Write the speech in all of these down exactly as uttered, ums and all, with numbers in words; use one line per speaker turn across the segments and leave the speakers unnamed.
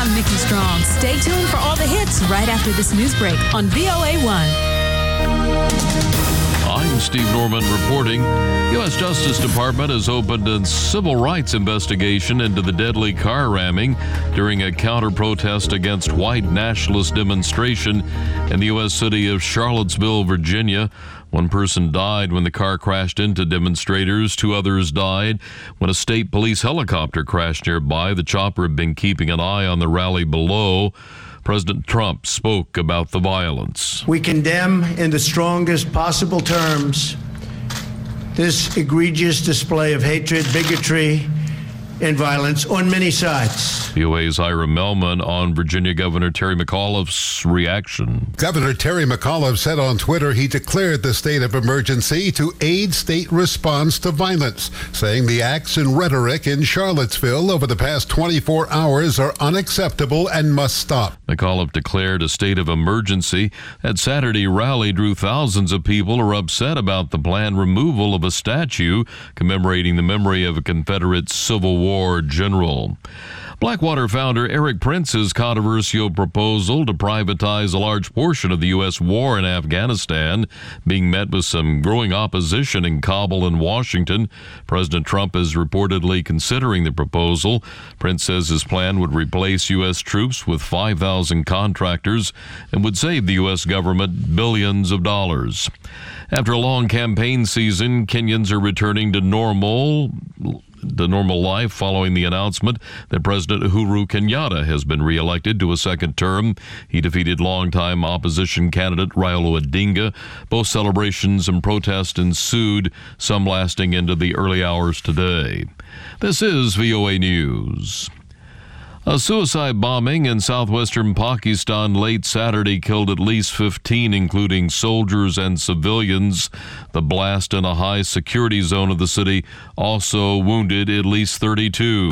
I'm Nikki Strong. Stay tuned for all the hits right after this news break on V O A one.
I'm Steve Norman reporting. U S Justice Department has opened a civil rights investigation into the deadly car ramming during a counter-protest against white nationalist demonstration in the U S city of Charlottesville, Virginia. One person died when the car crashed into demonstrators. Two others died when a state police helicopter crashed nearby. The chopper had been keeping an eye on the rally below. President Trump spoke about the violence.
We condemn in the strongest possible terms this egregious display of hatred, bigotry, and violence on many sides.
V O A's Ira Melman on Virginia Governor Terry McAuliffe's reaction.
Governor Terry McAuliffe said on Twitter he declared the state of emergency to aid state response to violence, saying the acts and rhetoric in Charlottesville over the past twenty-four hours are unacceptable and must stop.
McAuliffe declared a state of emergency. That Saturday rally drew thousands of people who are upset about the planned removal of a statue commemorating the memory of a Confederate Civil War general. Blackwater founder Erik Prince's controversial proposal to privatize a large portion of the U S war in Afghanistan being met with some growing opposition in Kabul and Washington. President Trump is reportedly considering the proposal. Prince says his plan would replace U S troops with five thousand contractors and would save the U S government billions of dollars. After a long campaign season, Kenyans are returning to normal the normal life following the announcement that President Uhuru Kenyatta has been reelected to a second term. He defeated longtime opposition candidate Raila Odinga. Both celebrations and protests ensued, some lasting into the early hours today. This is V O A News. A suicide bombing in southwestern Pakistan late Saturday killed at least fifteen, including soldiers and civilians. The blast in a high-security zone of the city also wounded at least thirty-two.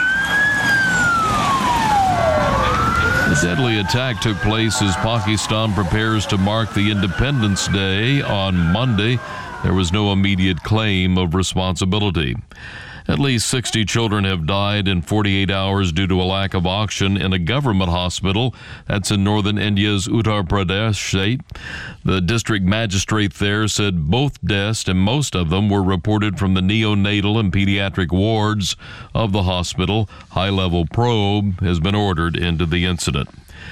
The deadly attack took place as Pakistan prepares to mark the Independence Day on Monday. There was no immediate claim of responsibility. At least sixty children have died in forty-eight hours due to a lack of oxygen in a government hospital. That's in northern India's Uttar Pradesh state. The district magistrate there said both deaths, and most of them were reported from the neonatal and pediatric wards of the hospital. High-level probe has been ordered into the incident.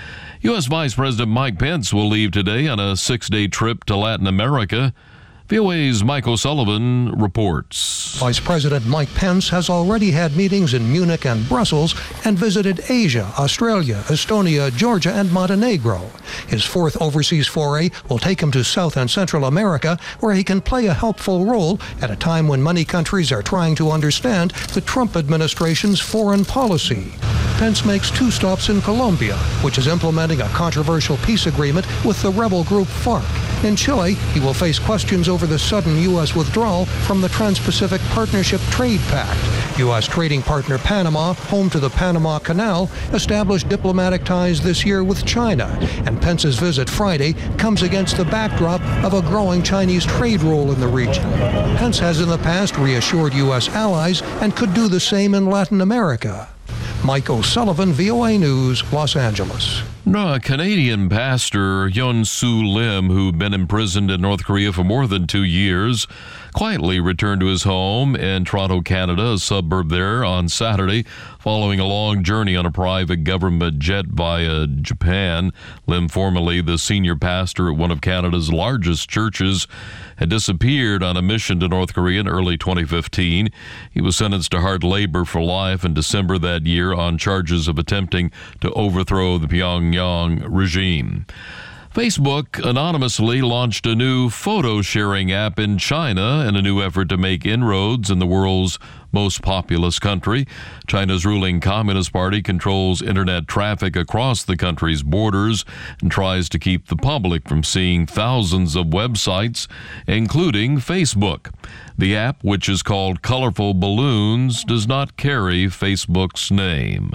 U S Vice President Mike Pence will leave today on a six-day trip to Latin America. V O A's Mike O'Sullivan reports.
Vice President Mike Pence has already had meetings in Munich and Brussels and visited Asia, Australia, Estonia, Georgia, and Montenegro. His fourth overseas foray will take him to South and Central America, where he can play a helpful role at a time when many countries are trying to understand the Trump administration's foreign policy. Pence makes two stops in Colombia, which is implementing a controversial peace agreement with the rebel group FARC. In Chile, he will face questions over the sudden U S withdrawal from the Trans-Pacific Partnership Trade Pact. U S trading partner Panama, home to the Panama Canal, established diplomatic ties this year with China, and Pence's visit Friday comes against the backdrop of a growing Chinese trade role in the region. Pence has in the past reassured U S allies and could do the same in Latin America. Mike O'Sullivan, V O A News, Los Angeles.
No, Canadian pastor Hyun Soo Lim, who'd been imprisoned in North Korea for more than two years, quietly returned to his home in Toronto, Canada, a suburb there, on Saturday, following a long journey on a private government jet via Japan. Lim, formerly the senior pastor at one of Canada's largest churches, had disappeared on a mission to North Korea in early twenty fifteen. He was sentenced to hard labor for life in December that year on charges of attempting to overthrow the Pyongyang regime. Facebook anonymously launched a new photo-sharing app in China in a new effort to make inroads in the world's most populous country. China's ruling Communist Party controls internet traffic across the country's borders and tries to keep the public from seeing thousands of websites, including Facebook. The app, which is called Colorful Balloons, does not carry Facebook's name.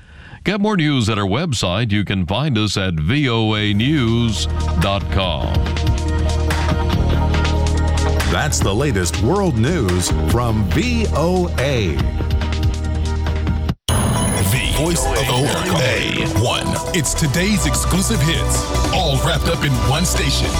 Get more news at our website. You can find us at V O A news dot com.
That's the latest world news from V O A.
V voice of America. A one. It's today's exclusive hits, all wrapped up in one station.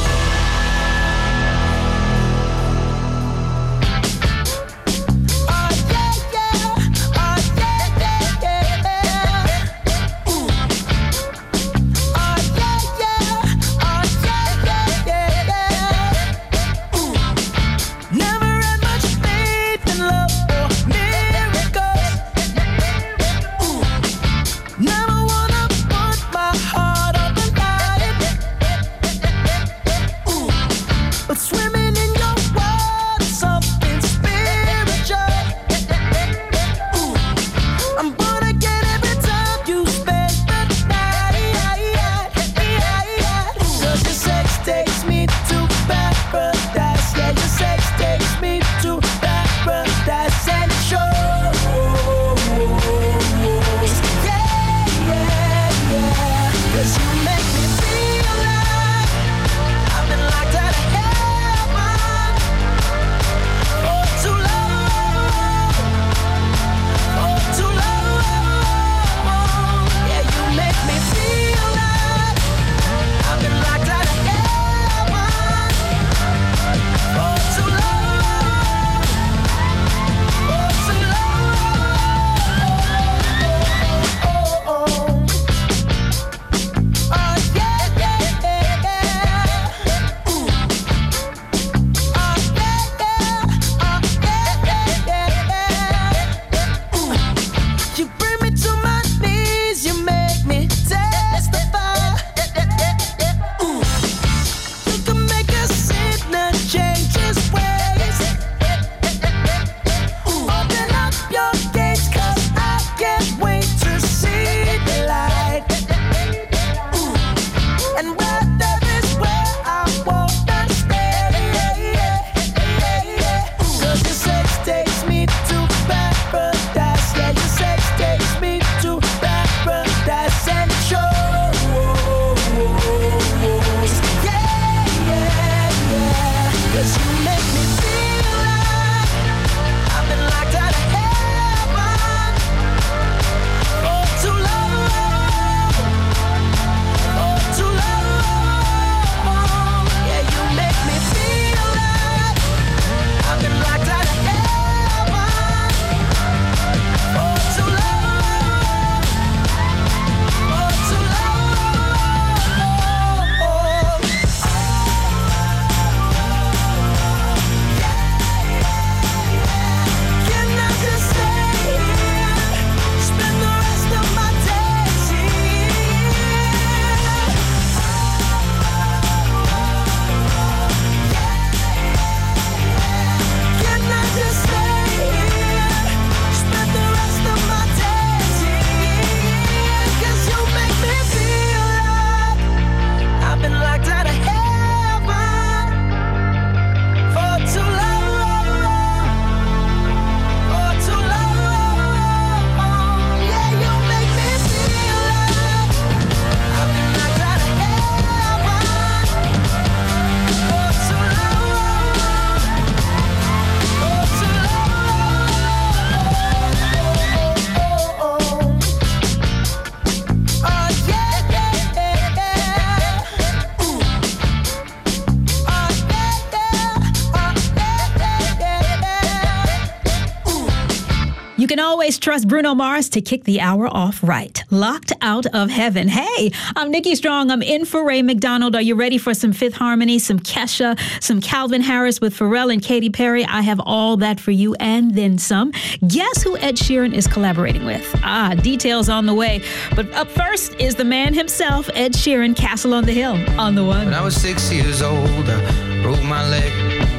You can always trust Bruno Mars to kick the hour off right. Locked Out of Heaven. Hey, I'm Nikki Strong. I'm in for Ray McDonald. Are you ready for some Fifth Harmony, some Kesha, some Calvin Harris with Pharrell and Katy Perry? I have all that for you and then some. Guess who Ed Sheeran is collaborating with? Ah, details on the way. But up first is the man himself, Ed Sheeran, Castle on the Hill, on the one.
When I was six years old, I broke my leg.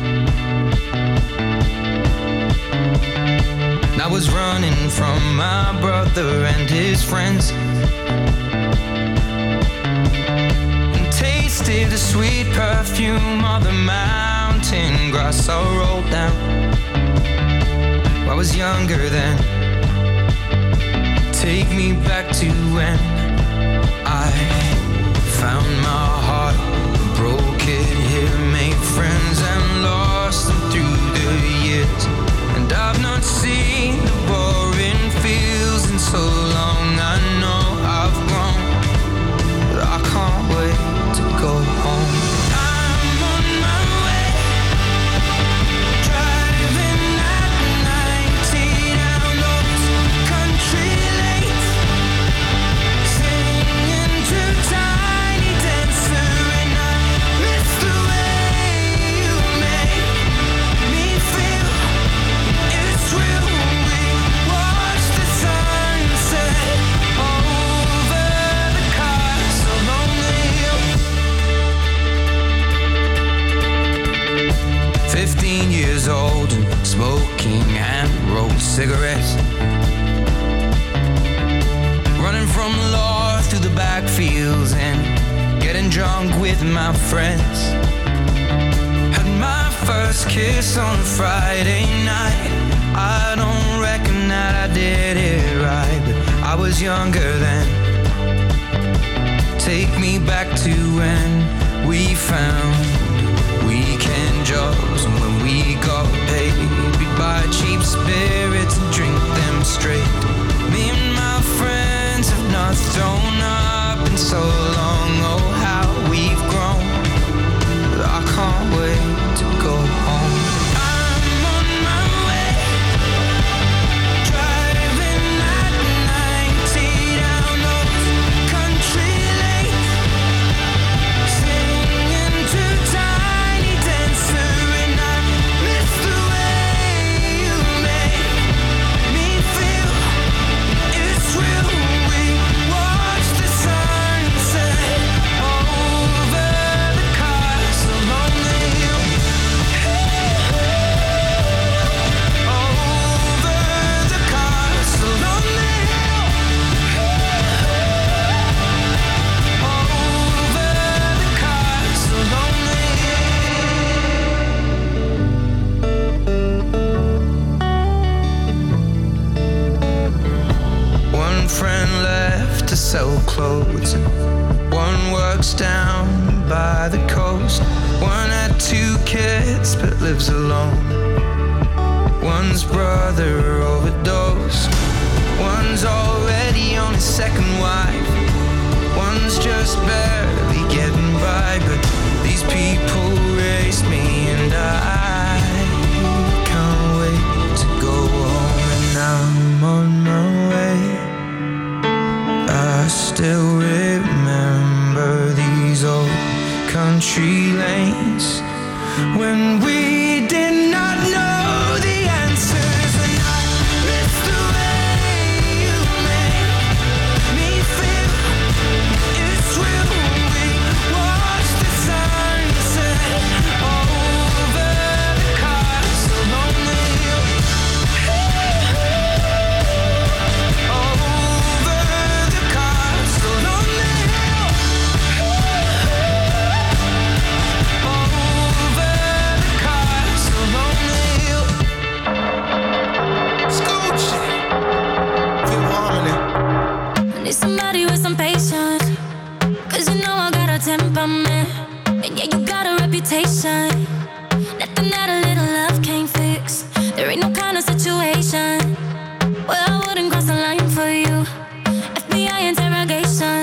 I was running from my brother and his friends, and tasted the sweet perfume of the mountain grass I rolled down. I was younger then. Take me back to when I found my heart, broke it here, made friends and lost them through the years. And I've not seen the boring fields in so long. I cigarettes. Running from law through the backfields and getting drunk with my friends. Had my first kiss on a Friday night. I don't reckon that I did it right, but I was younger then. Take me back to when we found weekend jobs, and when we got paid, we'd buy cheap spirits and drink them straight. Me and my friends have not thrown up in so long. Oh, how we've grown, but I can't wait to go home. I'm on my way, driving at ninety down those country lanes, singing to Tiny Dancer, and I miss the way you make me feel. It's real. We watch the sunset over the castle on the hill. Over the castle on the hill. Over the castle on the hill. One friend left to sell clothes, and one works down by the coast. One had two kids but lives alone. One's brother overdosed. One's already on his second wife. One's just barely getting by, but these people raised me, and I can't wait to go home. And I'm on my way. I still remember these old country lanes when we did not know the answers, and I miss the way you make me feel. It's real. We watch the sunset over the castle on the hill. Over the castle on the hill. Over the castle on the hill. Scooch. Feel harmony.
I need somebody with some patience, cause you know I got a temperament, and yeah, you got a reputation. Nothing that a little love can't fix. There ain't no kind of situation where I wouldn't cross the line for you. F B I interrogation,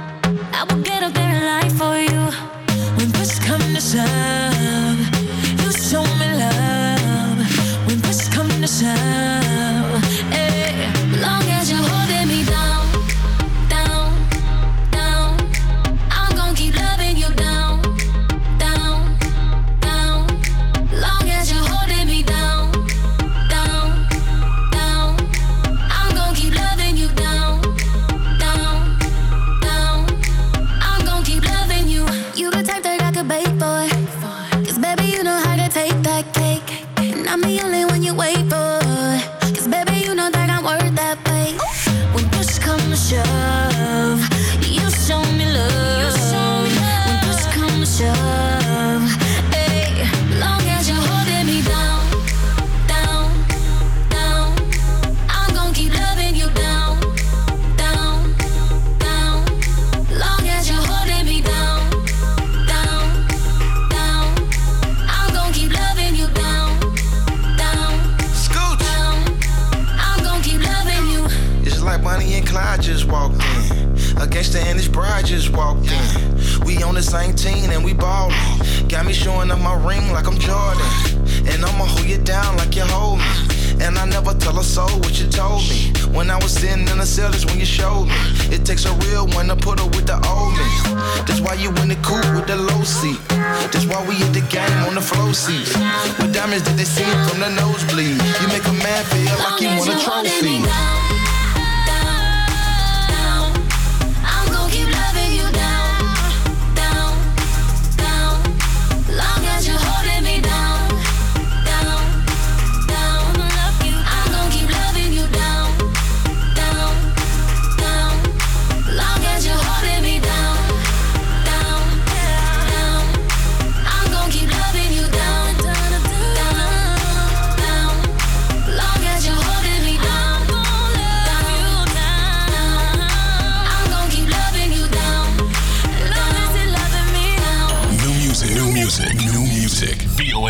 I will get up there and lie for you. When push come to shove, you show me love. When push come to shove, eh. Long as you're holding me down, down, down, I'm gon' keep loving you down, down, down. Long as you're holding me down, down, down, I'm gon' keep loving you down, down, down. I'm gon' keep loving you. You the type that I could bake for, cause baby you know how to take that cake, and I'm the only one you wait for, cause baby you know that I'm worth that wait. When push come to shove, you show me love. When push come to shove, hey. Long as you're holding me down, down, down, I'm gon' keep loving you down, down, down. Long as you're holding me down, down, down, I'm gon' keep loving you down, down,
Scooch.
down. I'm gon' keep loving you.
It's like Bonnie and Clyde just walked in. A gangster and his bride just walked in. We on the same team and we ballin'. Got me showing up my ring like I'm Jordan. And I'ma hold you down like you hold me. And I never tell a soul what you told me. When I was sitting in the cell, that's when you showed me. It takes a real one to put her with the old me. That's why you in the coupe with the low seat. That's why we at the game on the flow seats. With diamonds that they see from the nosebleed. You make a man feel like he won a trophy.
I'm gon' keep loving you down, down, down. Long as you're holding me down, down, down. I'm gon' keep loving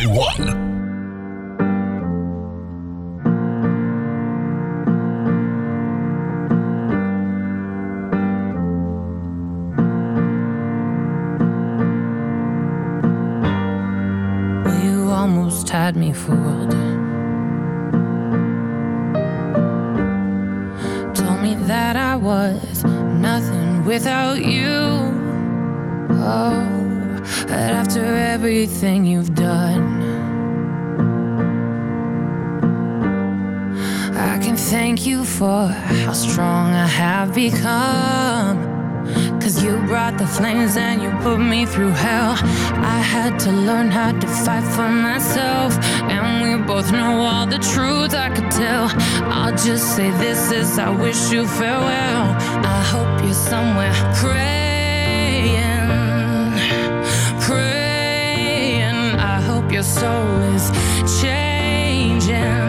A one.
Almost had me fooled. Told me that I was nothing without you. Oh, but after everything you've done, I can thank you for how strong I have become. Cause you brought the flames and you put me through hell. I had to learn how to fight for myself, and we both know all the truth I could tell. I'll just say this is I wish you farewell. I hope you're somewhere praying, praying. I hope your soul is changing,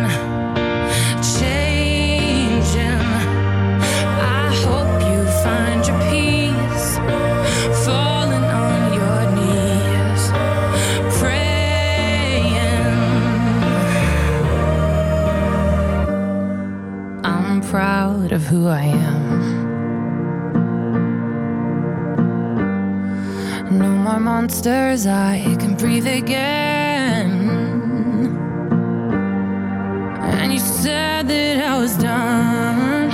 changing. I hope you find your peace, falling on your knees, praying. I'm proud of who I am. No more monsters, I can breathe again. And you said that I was done.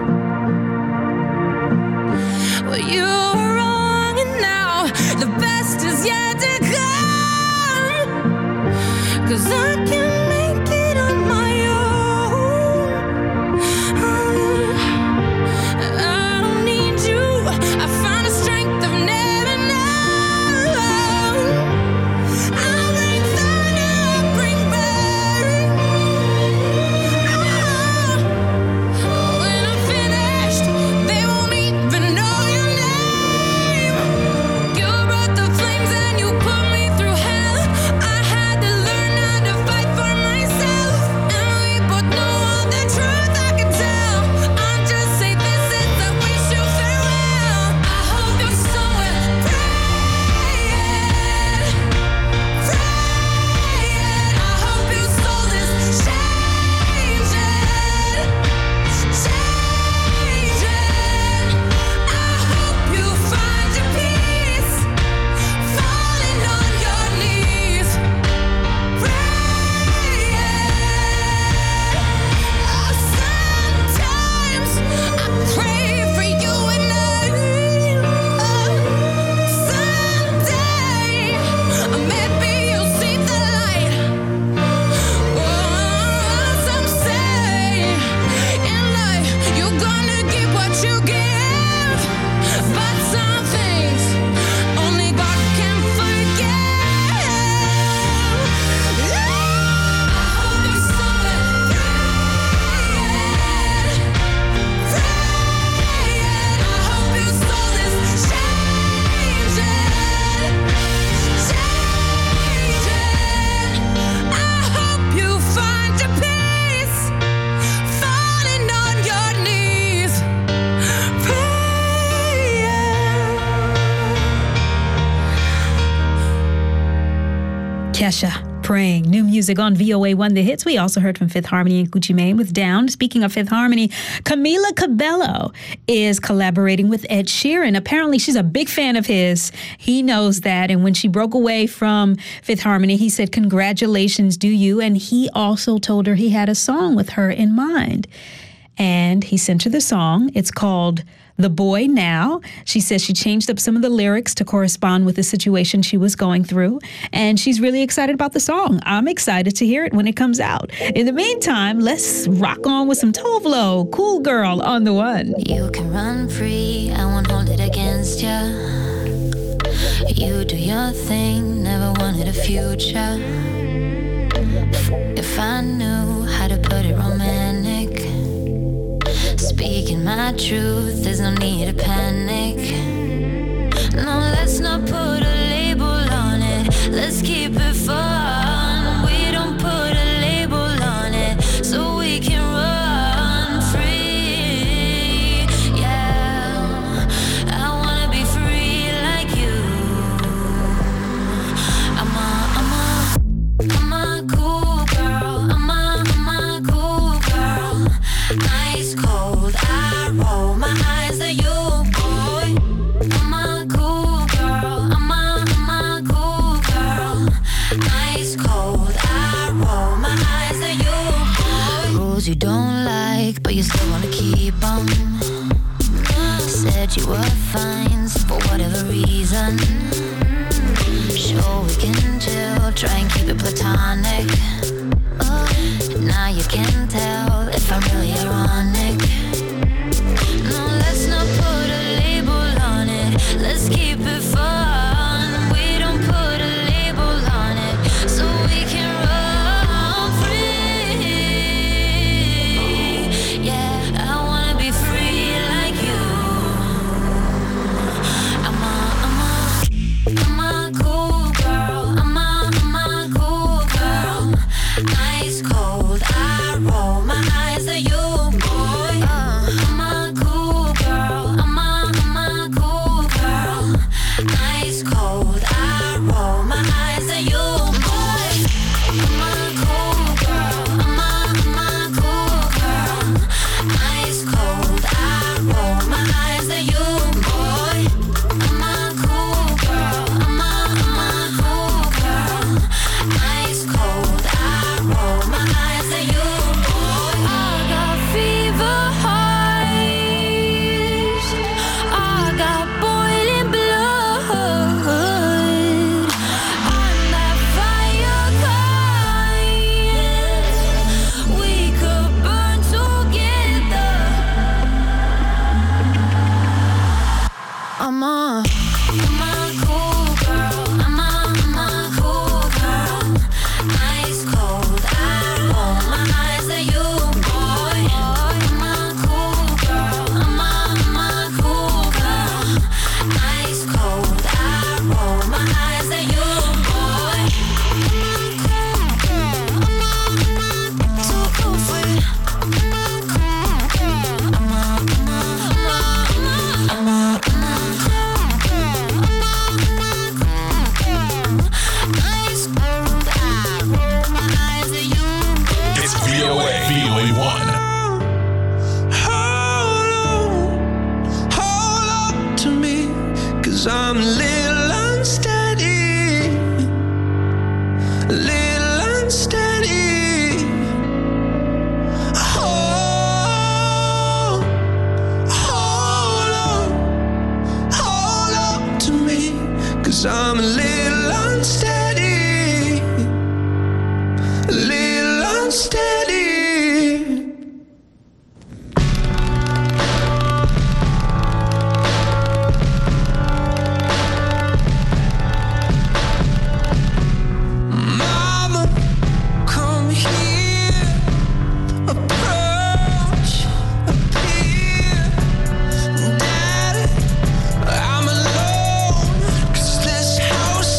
Well, you were wrong, and now the best is yet to come. Cause I can make it on my own. I don't need you. I found a strength I've never known. I'll bring thunder, I'll bring burn. When I'm finished, they won't even know your name. You brought the flames and you put me through hell. I had to learn how to fight for myself, and we both know all the truth I can tell. I'll just say this is I wish you farewell. I hope you're somewhere praying, praying. I hope your soul is changing, changing. I hope you find your peace, falling on your knees, praying. Oh, sometimes I pray for you and I. Someday, maybe you'll see the light. Oh, some say in life you're gonna get what you give, but some things only God can forgive. I hope you're somewhere praying, praying. I hope your soul is changing, changing. I hope you find your peace, falling on your knees, praying.
Kesha, Praying. New music on V O A one The Hits. We also heard from Fifth Harmony and Gucci Mane with Down. Speaking of Fifth Harmony, Camila Cabello is collaborating with Ed Sheeran. Apparently, she's a big fan of his. He knows that. And when she broke away from Fifth Harmony, he said, "Congratulations, do you?" And he also told her he had a song with her in mind. And he sent her the song. It's called The Boy Now. She says she changed up some of the lyrics to correspond with the situation she was going through. And she's really excited about the song. I'm excited to hear it when it comes out. In the meantime, let's rock on with some Tovlo, Cool Girl on the One.
You can run free, I won't hold it against ya. You do your thing, never wanted a future. If I knew how to put it romantic, speaking my truth, there's no need to panic. No, let's not put a label on it. Let's keep it fun. We don't put a label on it, so we can run free. Yeah, I wanna be free like you. I'm a, I'm a thought you were fine, so for whatever reason. Sure, we can chill, try and keep it platonic. Oh, now you can tell if I'm really ironic. No, let's not put a label on it. Let's keep it fun. We don't put a label on it, so we can run free. Yeah, I wanna be free like you. I'm a, I'm a, I'm a cool girl. I'm a, I'm a cool girl. Ice cold, I roll my eyes at you, boy. Uh, I'm a cool girl. I'm a, I'm a cool girl. Ice cold, I roll my eyes at you, boy. I'm a cool girl. I'm a, I'm a cool girl. Ice cold, I roll my eyes at you, boy. I'm a cool girl. I'm a, I'm a cool girl. Ice cold, I roll my eyes at you, boy. I got fever highs. I got boiling blood. I'm that fire kind. We could burn together. I'm a, I'm a cool girl. I'm a, I'm a cool girl. Ice cold, I roll my eyes at you, boy. I'm a cool girl. I'm a, I'm a cool girl. Ice cold, I roll my eyes at you, boy. I'm a cool girl. I'm a, I'm a too cool for you. I'm a cool girl. I'm a, I'm a, I'm a, I'm a, I'm a cool girl. I'm a, I'm a cool girl. Ice cold, I roll my eyes at you, boy.
It's V O A. V O A one.
Hold on, hold on to me, 'cause I'm a little unsteady, a little unsteady. Hold, hold on, hold on to me, 'cause I'm a little unsteady, a little unsteady. Mama, come here, approach, appear. Daddy, I'm alone, 'cause this house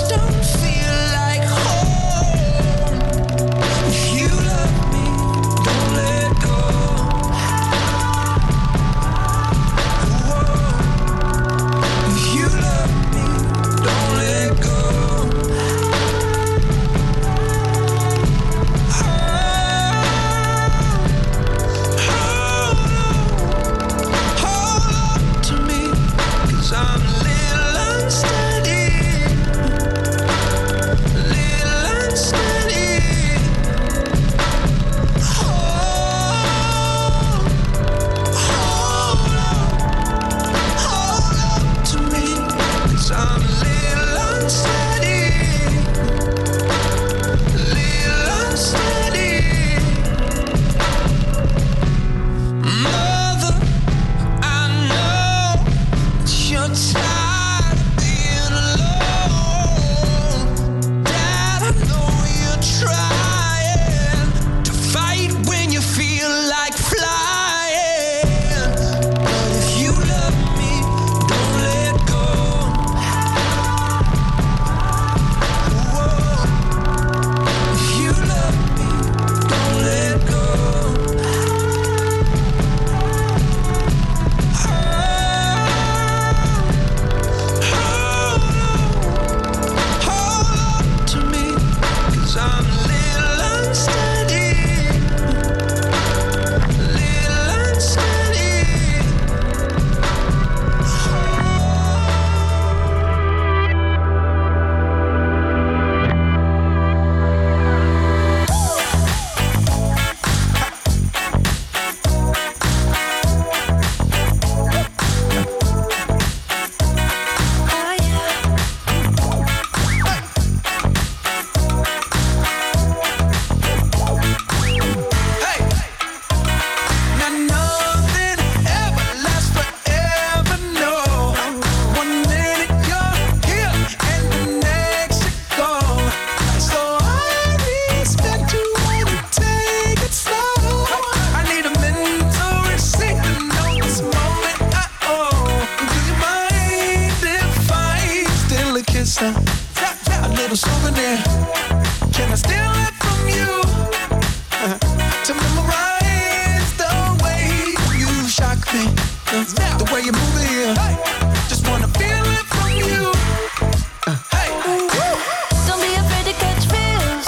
kisser, a little souvenir. Can I steal it from you uh, to memorize the way you shock me, uh, the way you move it here? Just wanna feel it from you. Uh, hey,
don't be afraid to catch feels.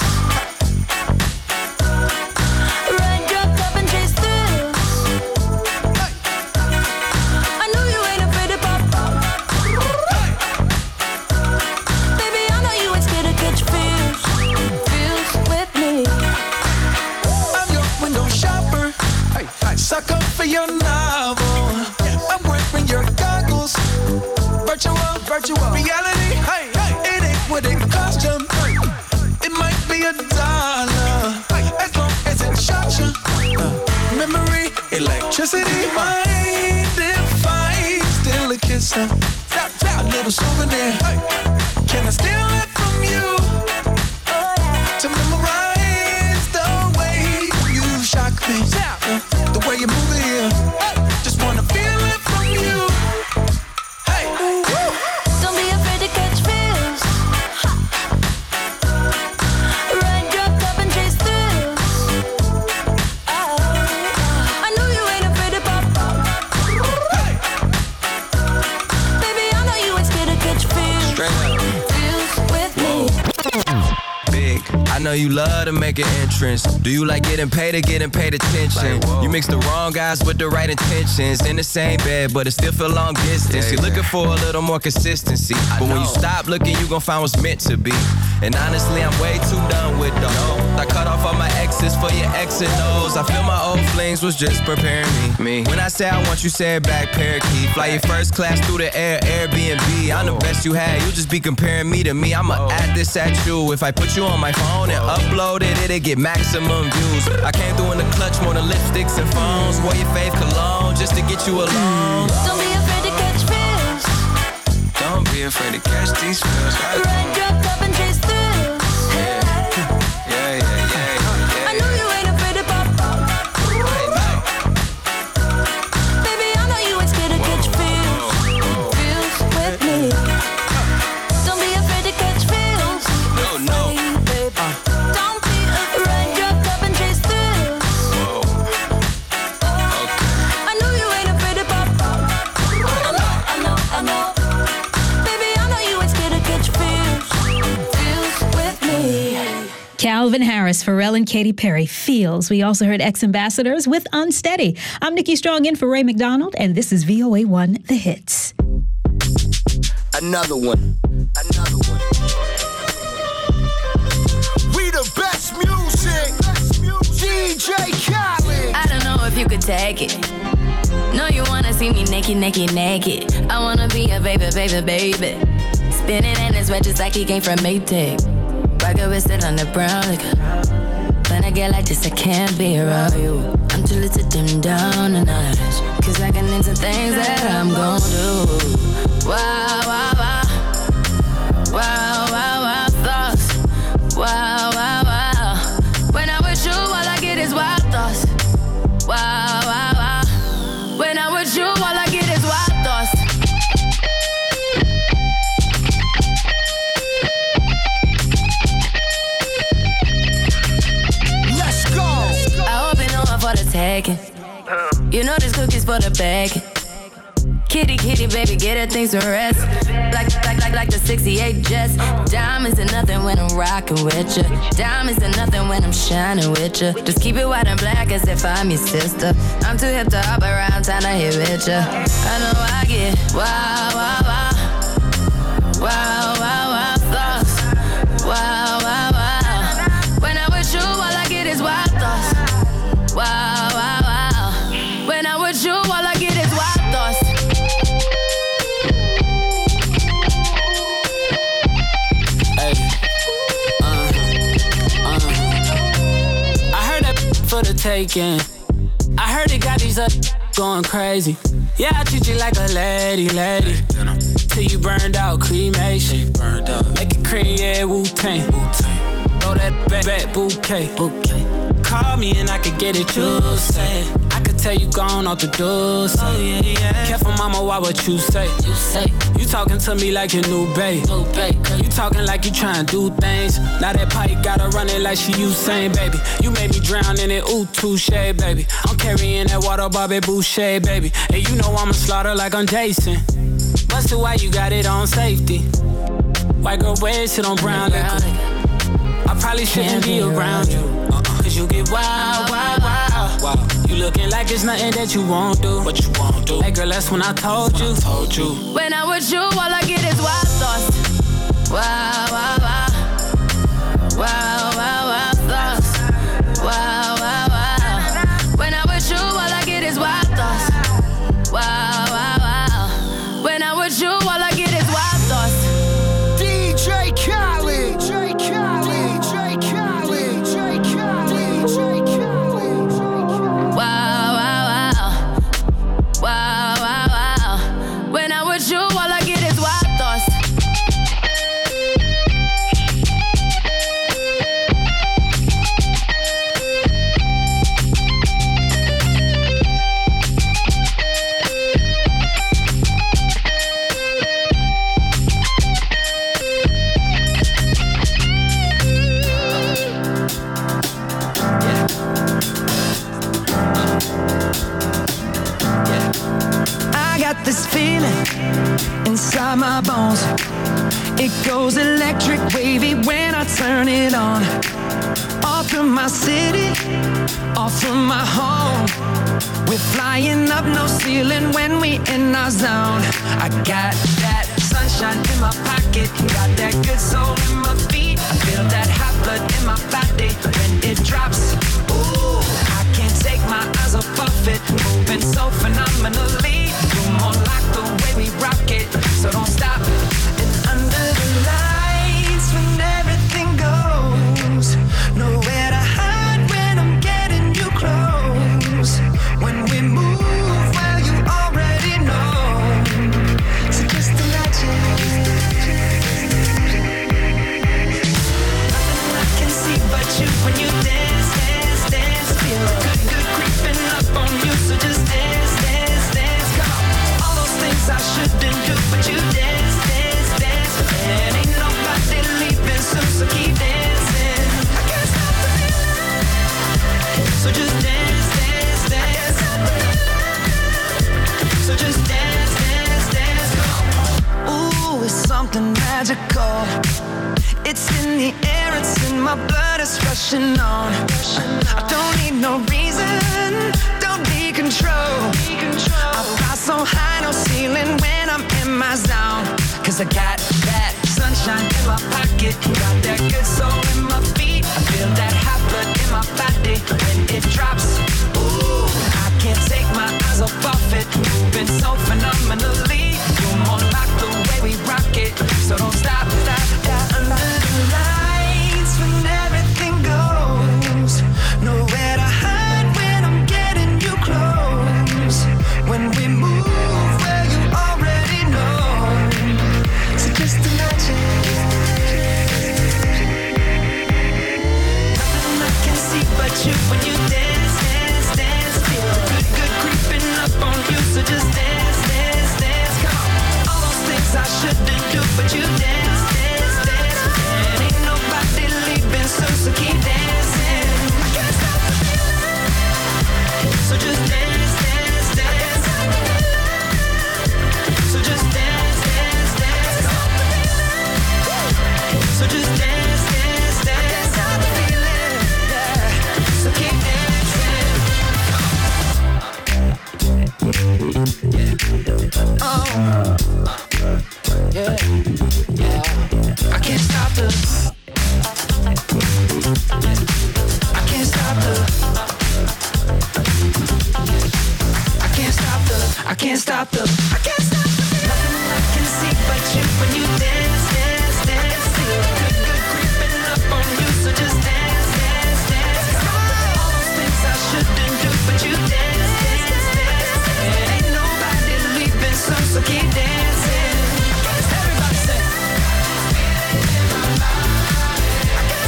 Run, drop, top, and chase thrills. I know you ain't afraid to pop up. Baby, I know you ain't scared to catch feels. Feels with me.
I'm your window shopper. Hey, hey. Suck up for your novel. I'm wearing your goggles. Virtual, virtual reality. Hey, hey. It ain't what it cost you. Hey. It might be a dollar, hey. As long as it shocks you. Uh, memory, electricity. Mind if I steal a kiss? Uh, a little souvenir. Hey. Can I steal it from you? To memorize the way you shock me, uh, the way you move it here. Just wanna feel it from you. Hey,
don't be afraid to catch feels. Run, drop, top, and chase thrills. Oh, I know you ain't afraid to pop up.
hey.
Baby, I know you ain't scared to catch feels.
Straight up.
Feels with me.
Big, I know you love to make an entrance. Do you like getting paid or getting paid attention? Like, you mix the wrong guys with the right intentions. In the same bed, but it still feel long distance. Yeah, You're yeah. looking for a little more consistency. I but know. When you stop looking, you gon' find what's meant to be. And honestly, I'm way too done with those. I cut off all my exes for your X and O's. I feel my old flings was just preparing me. me. When I say I want you, say it back, parakeet. Fly your first class through the air, Airbnb. I'm the best you had, you just be comparing me to me. I'ma add this at you. If I put you on my phone and upload it, it'll get maximum views. I came through in the clutch more than lipsticks and phones. Wore your fave cologne just to get you alone.
Don't be afraid to catch feels.
Don't be afraid to catch these feels.
Run, drop, top, and chase thrills.
Yeah, yeah, yeah, yeah, yeah.
I know you ain't afraid to pop up. Baby, I know you ain't scared to catch feels. Feels with me. Don't be afraid to catch feels.
No, no.
Don't be afraid. Run, drop, top, and chase thrills.
Whoa. Okay.
I know you ain't afraid to pop up. I know, I know, I know. Baby, I know you ain't scared to catch feels. Feels with me.
Calvin Harris, Pharrell, and Katy Perry, Feels. We also heard Ex-Ambassadors with Unsteady. I'm Nikki Strong in for Ray McDonald, and this is V O A one, The Hits.
Another one. Another one.
We the best music. D J Khaled.
I don't know if you could take it. No, you wanna see me naked, naked, naked. I wanna be a baby, baby, baby. Spinning in his red just like he came from Maytag. Rocket with it on the brown liquor. When I get like this, I can't be around you. I'm too little to dim down the notch. Cause I can into things that I'm gon' do. Wow, wow, wow. Wow, wow, wow, thoughts. Wow, wow, wow. When I'm with you, all I get is wild thoughts. Wow, wow, wow. When I'm with you, all I get is wild thoughts.
Let's go.
I hope you know I'm for the taking. You know this cookie's for the bag. Kitty, kitty, baby, get her things to rest. Like, like, like, like the sixty-eight Jets. Diamonds are nothing when I'm rocking with you. Diamonds are nothing when I'm shining with you. Just keep it white and black as if I'm your sister. I'm too hip to hop around, time to hit with you. I know I get wow, wow, wow. Wow, wow, wow, thoughts. Wow, wow, wow. When I'm with you, all I get is wild thoughts. Wow, wow, wow. When I'm with you, all I get is wild thoughts.
For the taking, I heard it got these up going crazy. Yeah, I treat you like a lady, lady. Till you burned out, cremation. Make it cream, yeah, Wu-Tang. Throw that back, back bouquet. Call me and I could get it, you say. I could tell you gone off the door. So. Oh, yeah, yeah. Careful, mama, why what you say? You say you talking to me like your new babe. New babe. You talking like you trying to do things. Now that pipe gotta run it like she Usain, baby. You made me drown in it, ooh, touche, baby. I'm carrying that water, Bobby Boucher, baby. And you know I'ma slaughter like I'm Jason. Busted, why you got it on safety? White girl wear shit on brown liquor. I probably shouldn't be around you. Cause you get wild, wild, wild, wild. You looking like it's nothing that you won't do. What you won't do? Hey girl, that's when I told you. I told you.
When I'm with you, all I get is wild thoughts. Wow, wow, wow. Wow, wow, wow thoughts. Wow, wow, wow. When I'm with you, all I get is wild thoughts. Wow, wow, wow. When I'm with you, all I get is wild thoughts.
D J Khaled. D J Khaled. D J Khaled. D J Khaled. D J Khaled.
Wow, wow, wow. Wow, wow, wow. When I'm with you, all I get is wild thoughts.
This feeling inside my bones, it goes electric wavy when I turn it on. Off from my city, off from my home, we're flying up no ceiling when we in our zone. I got that sunshine in my pocket, got that good soul in my feet. I feel that hot blood in my body when it drops. Ooh, I can't take my eyes off it, moving so phenomenally. More like the way we rock it, so don't stop. And under the lights, when everything goes, nowhere to hide when I'm getting you close. When we move, well, you already know. So just imagine. Nothing I can see but you when you dance, dance, dance. Feel good, good creeping up on you, so just dance, dance, dance. Come on. Things I shouldn't do, but you dance, dance, dance. And ain't nobody leaving soon, so keep dancing. I can't stop the feeling. So just dance, dance, dance. So just dance, dance, dance. Come on. Ooh, it's something magical. It's in the air, it's in my blood, it's rushing on. I don't need no reason, don't need control. I fly so high, no ceiling when I'm in my zone. Cause I got that sunshine in my pocket, got that good soul in my feet. I feel that hot blood in my body when it drops. Ooh, I can't take my eyes off it, moving so phenomenally. You're more like the way we rock it, so don't stop, stop, stop. Under the lights when everything goes, nowhere to hide when I'm getting you close. When we move, well, you already know. So just imagine. Nothing I can see but you when you dance, dance, dance. Feel good, good creeping up on you, so just dance, dance, dance. Come on. All those things I shouldn't do, but you dance, dance, dance. And ain't nobody leaving soon, so keep dancing. I can't stop the feeling. So just dance, dance, dance. So just dance, dance, dance. So just dance, dance, dance. Stop the feeling, yeah. So keep dancing. Oh, yeah, yeah. I can't stop the. I can't stop the. I can't stop the. I can't stop the. I can't stop the. Nothing I can see but you when you dance, dance, dance. Feel good, good creeping up on you, so just dance, dance, dance. All those things I shouldn't do, but you dance, dance, dance. And ain't nobody leaving soon, so keep dancing. Everybody say.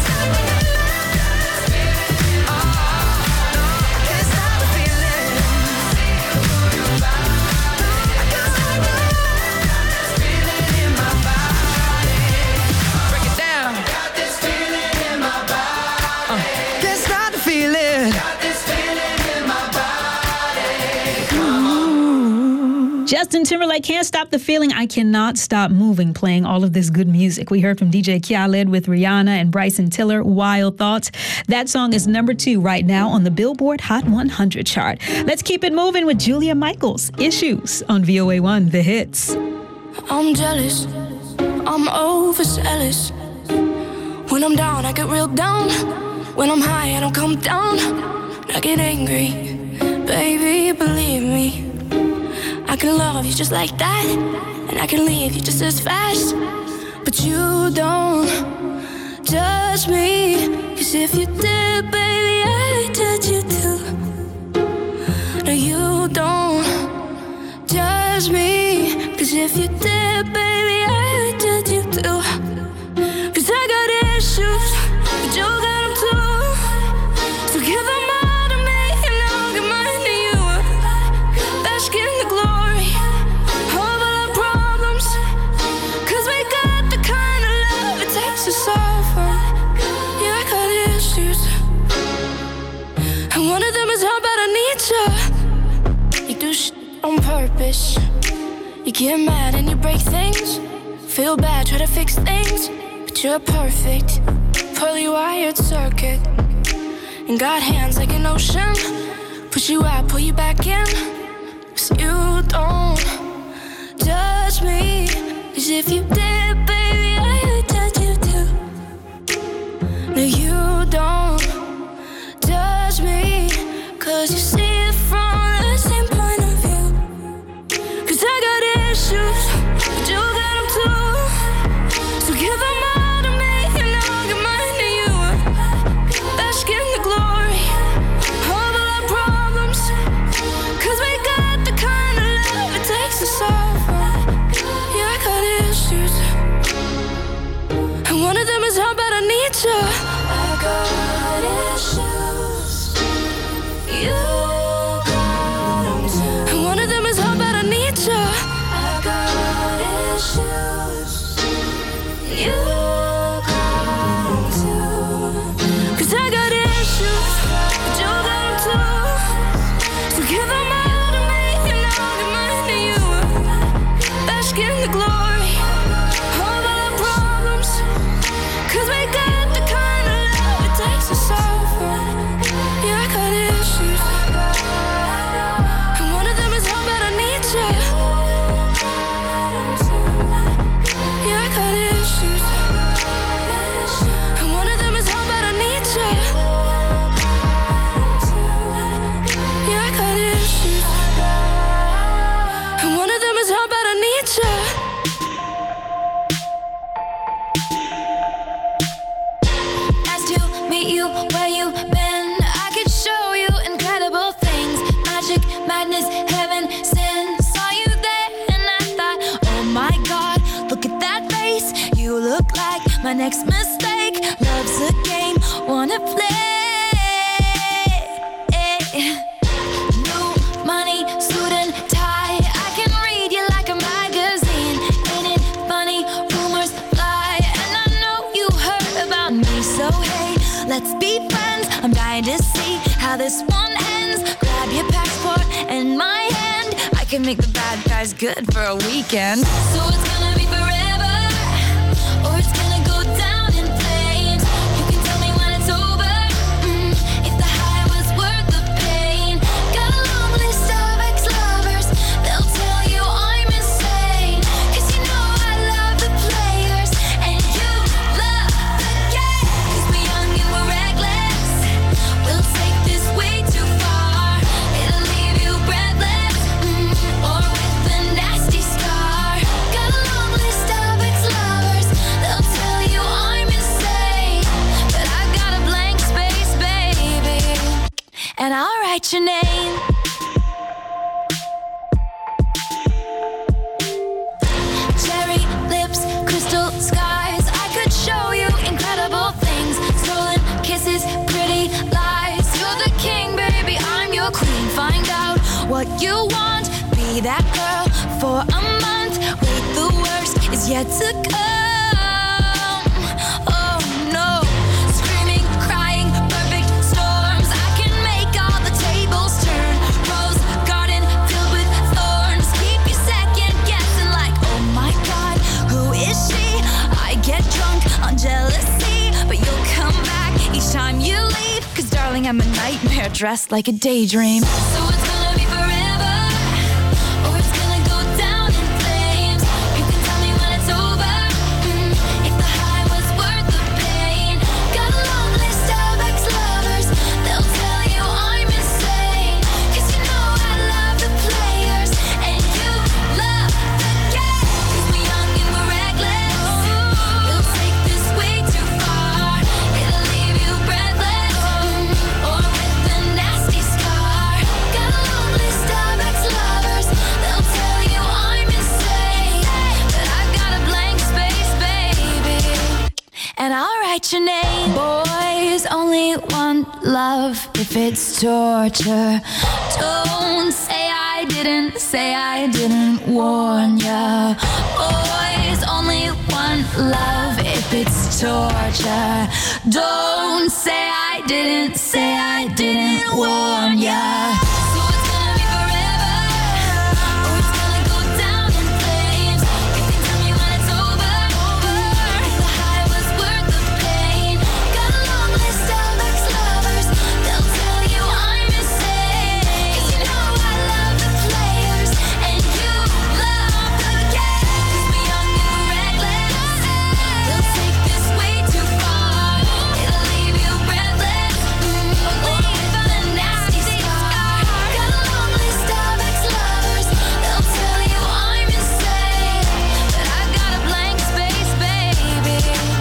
Oh, no, I can't stop the feeling.
Justin Timberlake, Can't Stop the Feeling, I Cannot Stop Moving, playing all of this good music. We heard from D J Khaled with Rihanna and Bryson Tiller, Wild Thoughts. That song is number two right now on the Billboard Hot one hundred chart. Let's keep it moving with Julia Michaels, Issues on V O A one, The Hits.
I'm jealous, I'm overzealous. When I'm down, I get real down. When I'm high, I don't come down. I get angry, baby, believe me. I can love you just like that, and I can leave you just as fast. But you don't judge me, 'cause if you did, baby, I'd judge you too. No, you don't judge me, 'cause if you did, baby, I'd judge you too. 'Cause I got issues, but you got them too. So give them all to me, and I'll give mine to you. Bask in the glory of all our problems, 'cause we got the kind of love it takes to solve them. Yeah, I got issues, and one of them is how bad I need you. You do shit on purpose. You get mad and you break things. Feel bad, try to fix things, but you're perfect. Poorly wired circuit, and got hands like an ocean. Push you out, pull you back in. 'Cause you don't judge me, 'cause if you did, baby, I would judge you too. No, you don't judge me, 'cause you see it from the same point of view. 'Cause I got issues, but you got them too. So give them all to me, and I'll give mine to you. Bask in the glory of all our problems, 'cause we got the kind of love it takes to solve them. Yeah, I got issues, and one of them is how bad I need you. I got issues, you got them too. And one of them is how bad I need you. I got issues, you got them too. 'Cause I got issues, but you got them too. So give them all to me, and I'll give mine to you. Bask in the glory of all our problems, 'cause we got the kind of love it takes to solve them. Yeah, I got issues, and one of them is how bad I need you. Yeah, I got issues, and one of them is how bad I need you. Yeah, I got issues, and one of them is how bad I need you.
Nice to meet you where you been. I could show you incredible things. Magic, madness, heaven, sin. Saw you there and I thought, oh my God, look at that face. You look like my next mistake. Love's a game, wanna play. New money, suit and tie. I can read you like a magazine. Ain't it funny? Rumors fly, and I know you heard about me. So hey, let's be friends. I'm dying to see how this one ends. Grab your passport and my hand. I can make the bad guys good for a weekend. So it's gonna be forever, or it's gonna go down in flames. You can tell me when it's over, mm, if the high was worth the pain. Got a long list of ex-lovers, they'll tell you I'm insane. 'Cause you know I love the players, and you love the game. 'Cause we're young and we're reckless, we'll take this way too far. It'll leave you breathless, mm, or with a nasty scar. Got a long list of ex-lovers, they'll tell you I'm insane. But I got a blank space, baby, and I'll write your name. Cherry lips, crystal skies. I could show you incredible things. Stolen kisses, pretty lies. You're the king, baby, I'm your queen. Find out what you want, be that girl for a month. Wait, the worst is yet to come. Oh no, screaming, crying, perfect storms. I can make all the tables turn. Rose garden filled with thorns. Keep you morning I'm a nightmare dressed like a daydream. So it's gonna be forever, or it's gonna go down in flames. You can tell me when it's over, mm, if the high was worth the pain. Got a long list of ex-lovers, they'll tell you I'm insane. Cause you know I love the players, and you love the game. Cause we're young and we're reckless, we'll take this way too far. It'll leave you breathless, mm, or with a nasty scar. Got a long list of ex-lovers, they'll tell you I'm insane. But I've got a blank space, baby, and I'll write your name. Boys only want love if it's torture. Don't say I didn't, say I didn't warn ya. Boys only want love if it's torture. Don't say I didn't, say I didn't warn ya. So it's gonna be forever, or it's gonna go down in flames. You can tell me when it's over, if the high was worth the pain. Got a long list of ex-lovers, they'll tell you I'm insane. Cause you know I love the players, and you love the game. Cause we're young and we're reckless, we'll take this way too far. It'll leave you breathless, mm, or with a nasty scar. Got a long list of ex-lovers, they'll tell you I'm insane. But I've got a blank space, baby,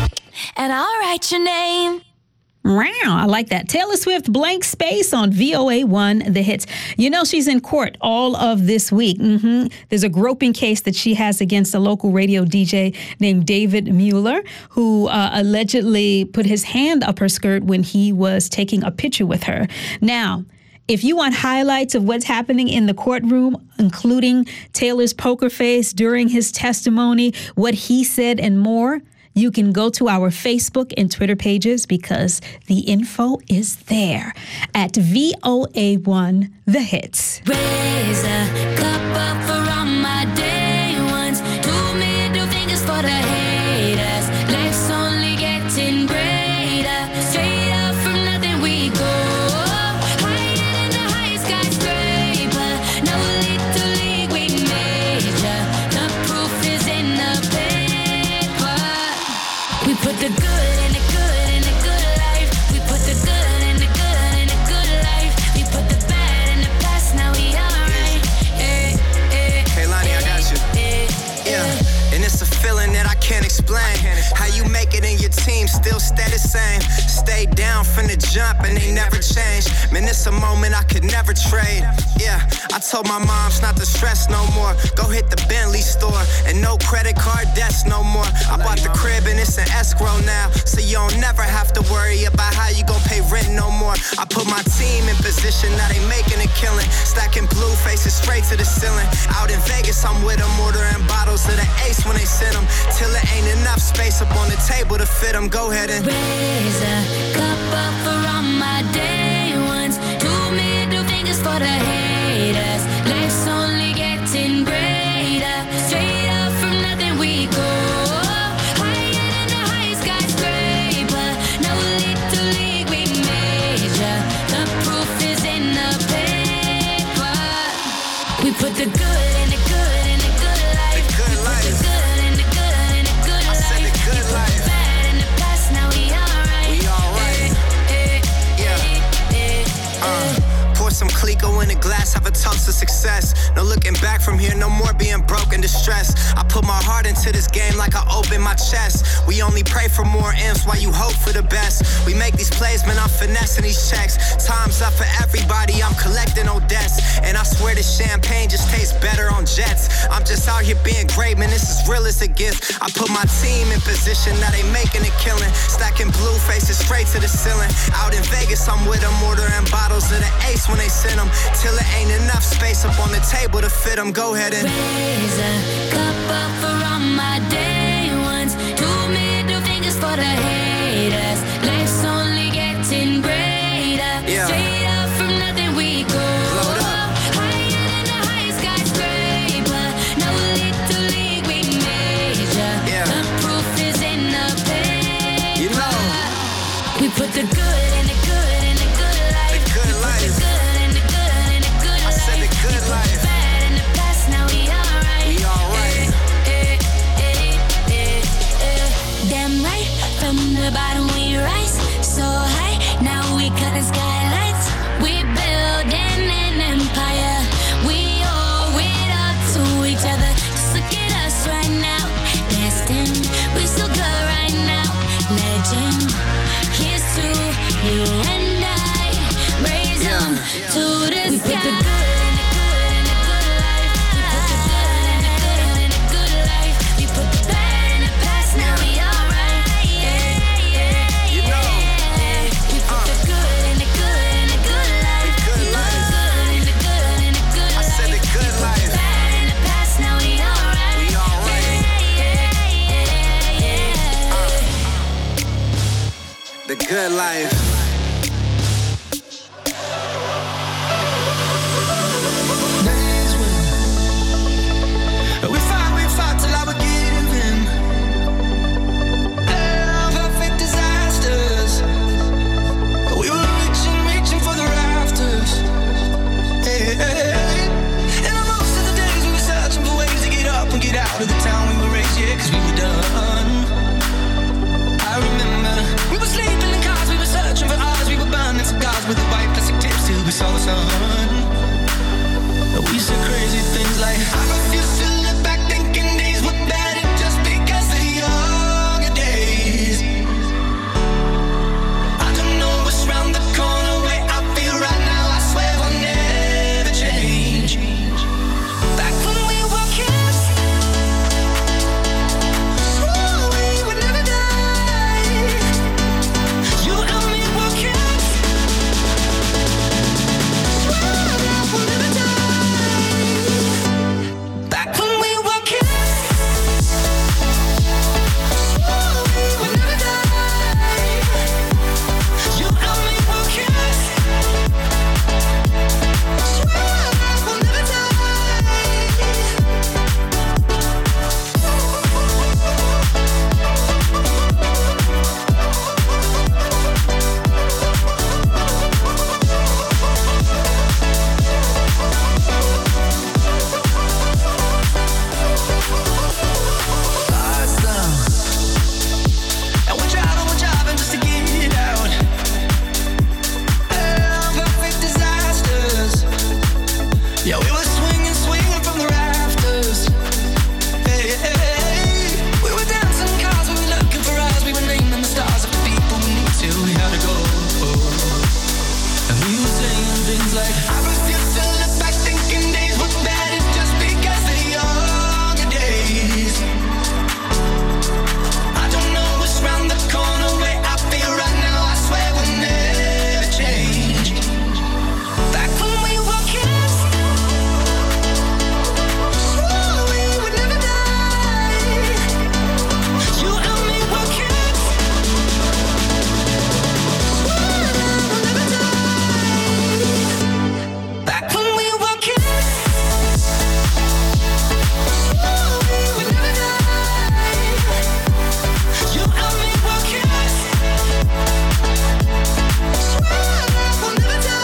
and I'll write your name.
Wow, I like that. Taylor Swift, Blank Space on V O A one, The Hits. You know she's in court all of this week. Mm-hmm. There's a groping case that she has against a local radio D J named David Mueller, who uh, allegedly put his hand up her skirt when he was taking a picture with her. Now, if you want highlights of what's happening in the courtroom, including Taylor's poker face during his testimony, what he said, and more, you can go to our Facebook and Twitter pages because the info is there at V O A one, The Hits.
Raise a cup up for all my day ones. Two middle fingers for the haters. Life's only getting greater. Straight up from nothing we go. Higher than the highest skyscraper. No little league we major. The proof is in the paper. We put the good in the good in the good life. We put the good in the good in the good life. We put the bad in the past, now we alright. Eh, eh,
Hey, Lonnie, I got you.
eh,
Yeah, and it's a feeling that I can't explain. How you make it in your team still stay the same. Stay down from the jump and they never change. Man, it's a moment I could never trade. Yeah, I told my moms not to stress no more. Go hit the Bentley store and no credit card debts no more. I bought the crib and it's an escrow now, so you don't never have to worry about how you gon' pay rent no more. I put my team in position, now they making a killing. Stacking blue faces straight to the ceiling. Out in Vegas, I'm with them, ordering bottles of the Ace when they send them. Till it ain't enough space up on the table to fit them. Go ahead and
raise a cup up for all my day ones. Two middle fingers for the haters. Life's only getting greater. Straight up from nothing we go. Higher than the highest skyscraper. No little league we major. The proof is in the paper. We put the good in the good in the good life.
The good
we
life.
Put the good in the good in the good
I
life.
said the good
we put
life.
the bad in the past, now we alright.
We alright.
Eh, eh,
Yeah.
eh, eh,
Uh, pour some Clico in a glass, have a toast to success. No looking back from here, no more being broke and distressed. I put my heart into this game like I open my chest. We only pray for more M's while you hope for the best. We make these plays, man, I'm finessing these checks. Time's up for everybody, I'm collecting no debts. And I swear this champagne just tastes better on jets. I'm just out here being great, man, this is real as a gift. I put my team in position, now they making a killing. Stacking blue faces straight to the ceiling. Out in Vegas, I'm with them, ordering bottles of the Ace when they send them. Till it ain't enough space up on the table to fit them. Go ahead and
raise a cup up for all my day ones. Two middle fingers for the haters. Life's only getting greater.
Yeah.
Straight up from nothing we go.
Load up.
Higher than the highest skyscraper. No little league we major.
Yeah.
The proof is in the paper.
You know.
We put the good in the good in the good life.
good life.
We fought, we fought till I was giving. Perfect disasters. We were reaching, reaching for the rafters. Hey, hey, hey. And most of the days we were searching for ways to get up and get out of the town we were raised, yeah, cause we were done. I remember we were sleeping in cars, we were searching for ours, we were burning cigars with the white plastic tips till we saw the sun. We said crazy things like I refuse to look back thinking days were better just because of younger days. I don't know what's round the corner, way I feel right now, I swear will never change. Back when we were kids, swore we would never die. You and me were kids, swear that we'll never die. Back when we were kids, swore we would never die. You and me were kids, swear that we'll never awesome. And we're driving, we're driving just to get it out. Perfect disasters. Yeah, we were swinging, swinging from the rafters. Hey, hey, hey. We were dancing in cars, we were looking for us, we were naming the stars of the people we knew till we had to go. And we were saying things like I refuse to look back thinking days were better just because of younger days. I don't know what's round the corner, way I feel right now, I swear will never change. Back when we were kids, swore we would never die. You and me were kids, swear that we'll never die. Back when we were kids, swore we would never die. You and me were kids, swear that we'll never die.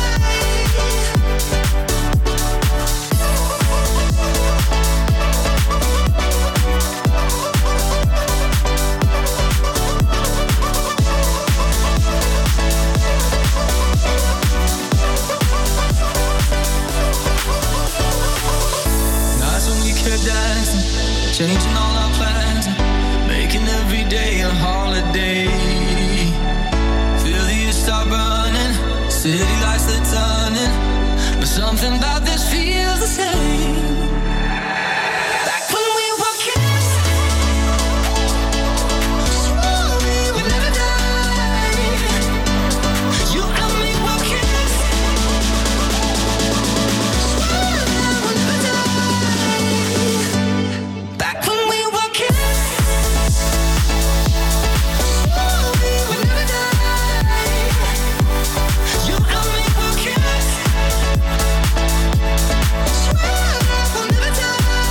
Nights when we kept dancing, changing all our plans, making every day a holiday. Feel the years start burning, city lights they're turning, but something about this feels the same. Back when we were kids, swore we would never die. You and me were kids, swear that we'll never die. Back when we were kids, swore we would never die. You and me were kids, swear that we'll never die.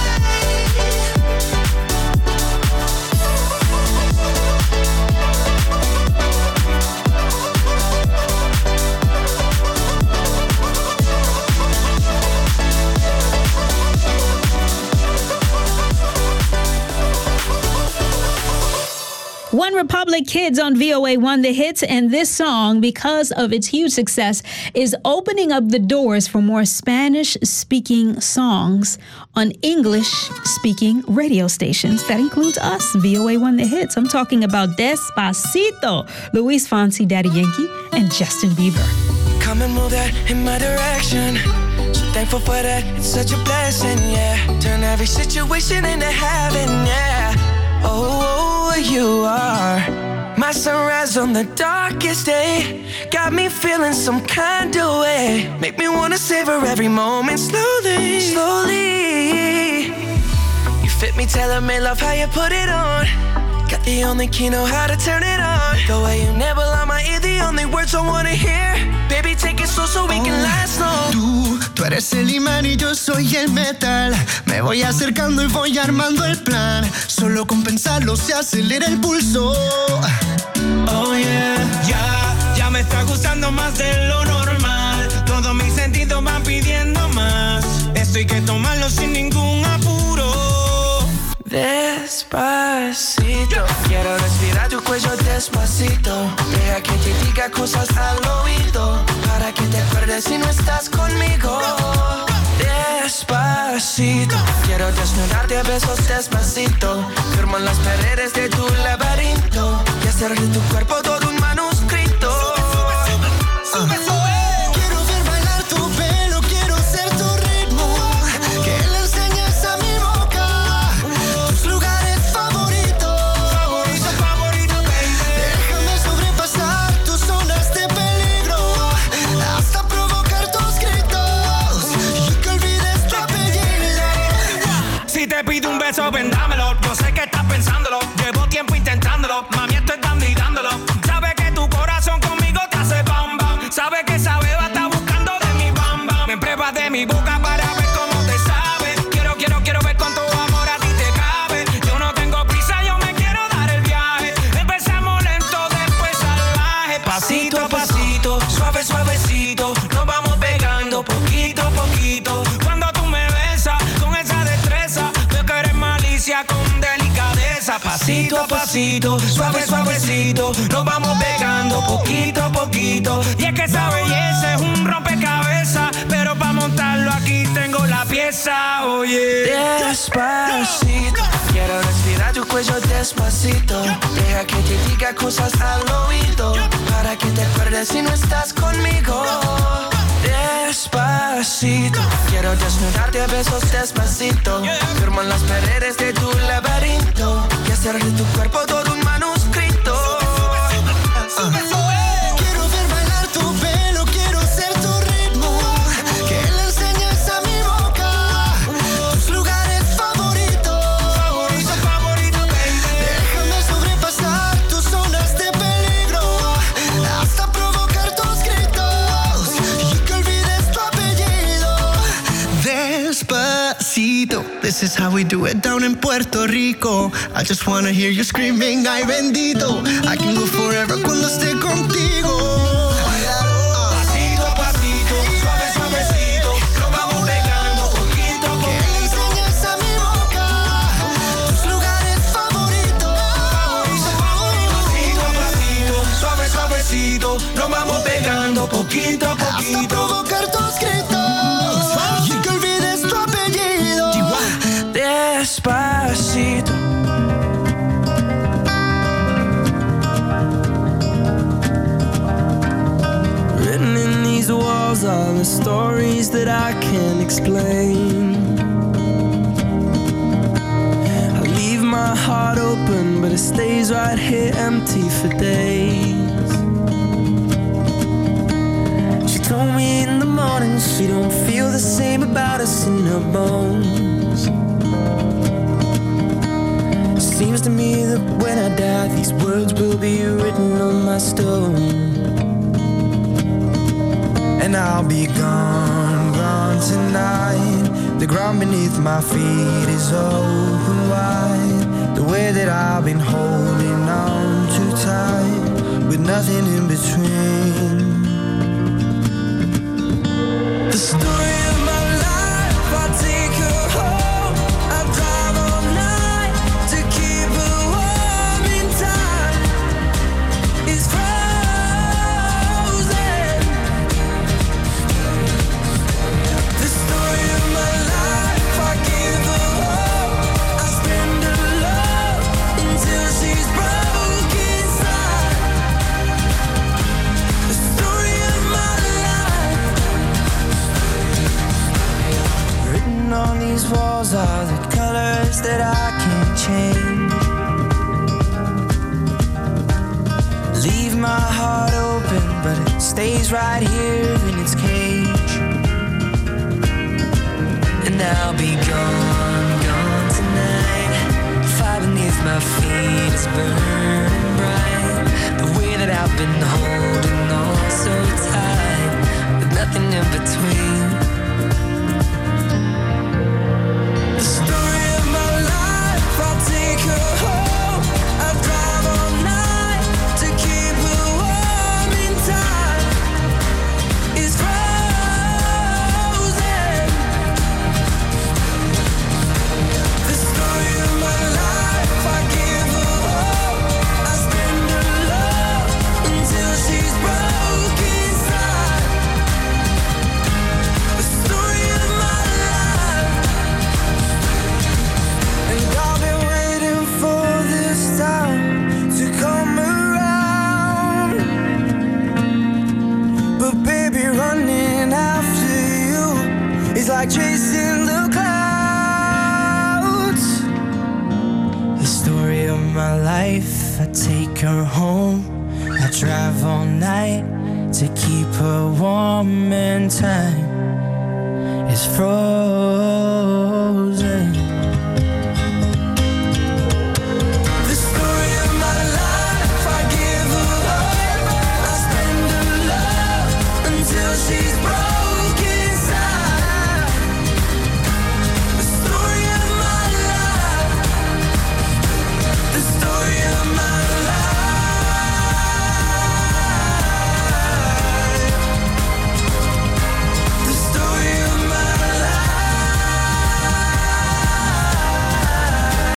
One Republic Kids on V O A won the hits, and this song, because of its huge success, is opening up the doors for more Spanish-speaking songs on English-speaking radio stations. That includes us. V O A won the hits. I'm talking about Despacito, Luis Fonsi, Daddy Yankee, and Justin Bieber.
Come and move that in my direction. So thankful for that, it's such a blessing, yeah. Turn every situation into heaven, yeah. Oh, you are my sunrise on the darkest day. Got me feeling some kind of way. Make me wanna savor every moment slowly, slowly. You fit me, tailor-made, love how you put it on. Got the only key, know how to turn it on. The way you never lie my ear, the only words I wanna hear. Baby, take it slow so we can last long.
Tú, tú eres el imán y yo soy el metal. Me voy acercando y voy armando el plan. Solo con pensarlo se acelera el pulso.
Oh yeah, ya, ya me está gustando más de lo normal. Todos mis sentidos van pidiendo más. Esto hay que tomarlo sin ningún apuro. Despacito, quiero respirar tu cuello despacito. Deja que te diga cosas al oído, para que te acuerdes si no estás conmigo. Despacito, quiero desnudarte a besos despacito. Firmo en las paredes de tu laberinto y hacer de tu cuerpo todo un manuscrito. Sube, sube, sube. Vendámelo, yo sé que estás pensándolo. Llevo tiempo intentándolo, mami, estoy dando y dándolo. Sabe que tu corazón conmigo te hace bam bam. Sabe que esa beba está buscando de mi bam bam. Me pruebas de mi boca para ver cómo te sabe. Quiero, quiero, quiero ver cuánto amor a ti te cabe. Yo no tengo prisa, yo me quiero dar el viaje. Empezamos lento, después salvaje. Pasito a pasito, suave, suavecito. Nos vamos pegando poquito a poquito. Cuando tú me besas con esa destreza, con delicadeza, pasito a pasito, suave, suavecito, nos vamos pegando poquito a poquito. Y es que esa belleza es un rompecabezas, pero para montarlo aquí tengo la pieza, oye. Despacito, quiero respirar tu cuello despacito. Deja que te diga cosas al oído, para que te acuerdes si no estás conmigo. Despacito, quiero desnudarte a besos despacito. Firmo en las paredes de tu laberinto y hacer de tu cuerpo todo un manuscrito. Sube, sube, sube.
Quiero ver bailar tu pelo, quiero ser tu ritmo. Que le enseñes a mi boca tus lugares favoritos.
Favorito, favorito, baby.
Déjame sobrepasar tus zonas de peligro, hasta provocar tus gritos y que olvides tu apellido. Despacito, this is how we do it down in Puerto Rico. I just wanna hear you screaming, ay bendito. I can go forever cuando esté contigo.
Pasito a pasito, suave, suavecito, nos vamos pegando poquito a poquito.
Que le enseñes a mi boca tus lugares favoritos.
Pasito a pasito, suave, suavecito, nos vamos pegando poquito a poquito.
Hasta provocar tus gritos y que olvides tu apellido.
Despacito. Written in these walls are the stories that I can't explain. I leave my heart open, but it stays right here empty for days. She told me in the morning she don't feel the same about us in her bones. Seems to me that when I die, these words will be written on my stone. And I'll be gone, gone tonight. The ground beneath my feet is open wide. The way that I've been holding on too tight, with nothing in between. The story of my life, I take her home. I drive all night to keep her warm in time. It's frozen. The story of my life, I give her hope. I spend her love until she's broke inside. The story of my life. Written on these walls are the colors that I can't change. Leave my heart open, but it stays right here in its cage. And I'll be gone, gone tonight. Fire beneath my feet is burning bright. The way that I've been holding on so tight, with nothing in between. The story of my life, I'll take her home. I'll drive all night to keep her warm in time. It's frozen. The story of my life, I give her hope. I spend her love until she's broke inside. The story of my life. And I've been waiting for this time to come around. But baby, running after you is like chasing the clouds. The story of my life, I take her home. I drive all night to keep her warm, and time is frozen.